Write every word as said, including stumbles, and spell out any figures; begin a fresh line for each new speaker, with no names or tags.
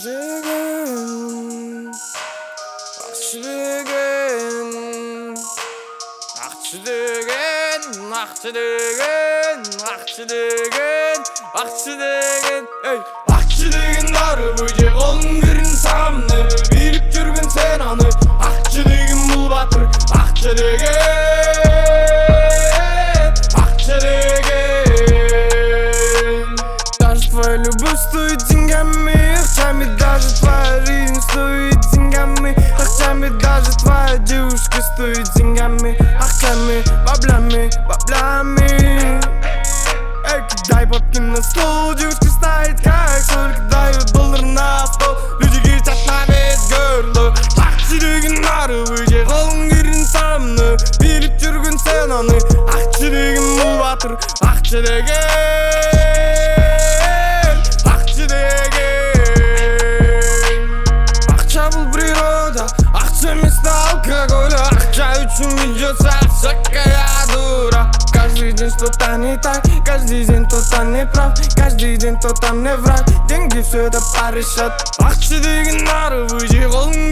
деген акчы деген акчы деген акчы деген акчы деген акчы деген эй акчы деген дарбы же колуң кирин самны билип жүргөн сен аны акчы деген бул батыр акчы деген акчы деген даже твоя любовь стоит деньгами акчами даже твоя жизнь стоит деньгами акчами даже твоя девушка стоит деньгами акчами баблями баблями эй дай бабки на стол девушка ставит как только дают доллар на стол люди кричат на весь горло акчы деген нарыбы же колуң кирин самны билип жүргөн сен аны акчы деген бул батыр акчы деген акчы деген акча бул природа акча эмес алкоголь акча үчүн ведется всякая дура каждый день что-то не так каждый день кто-то не прав каждый день кто-то мне враг деньги все это порешат акчы деген нарыбы же колуң